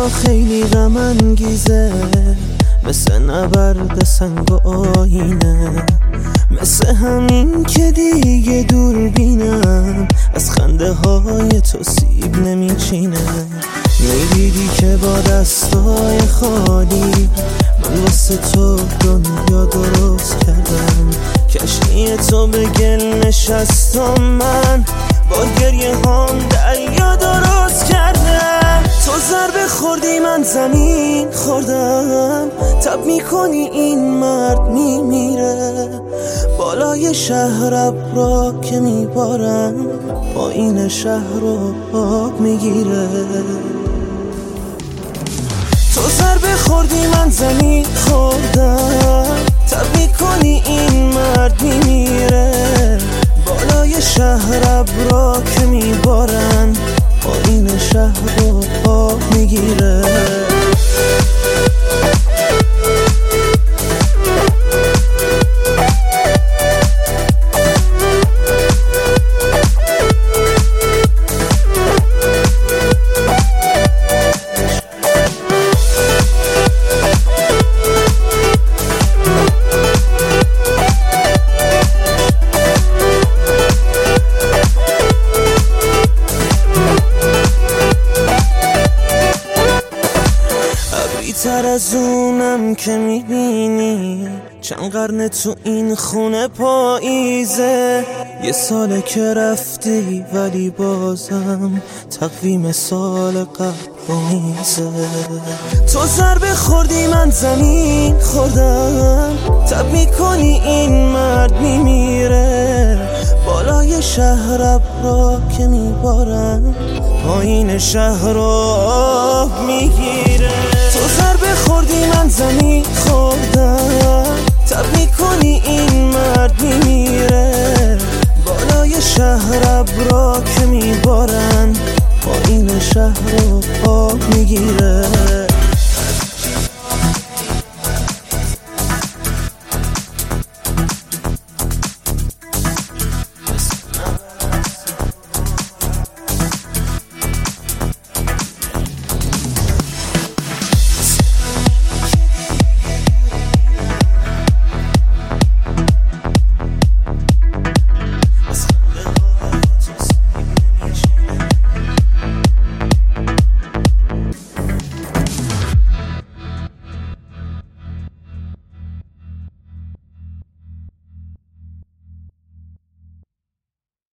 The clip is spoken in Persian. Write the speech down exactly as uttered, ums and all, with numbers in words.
خیلی غم انگیزه، مثل نبرد سنگ و آینه، مثل همین که دیگه دوربینم از خنده های تو سیب نمیچینه. میدیدی که با دستای خالی من واسه تو دنیا درست کردم، کشتی تو به گل نشستم، من با گریه هم دریا درست کردم. تو ضربه خوردی من زمین خوردم، تب میکنی این مرد میمیره، بالای شهر ابرا که میبارن پایین شهر رو آب میگیره. تو ضربه خوردی من زمین خوردم، تب میکنی این مرد میمیره، بالای شهر ابرا که میبارن پایین شهر رو آب میگیره. تر از اونم که میبینی چند قرن تو این خونه پاییزه، یه ساله که رفتی ولی بازم تقویم سال قبل میزه. تو ضربه خوردی من زمین خوردم، تب میکنی این مرد میمیره، بالای شهر ابرا که میبارن پایین شهر رو آب میگیره. تو ضربه خوردی من زمین خوردم، تب میکنی این مرد میمیره، بالای شهر ابرا که میبارن پایین شهر رو آب میگیره.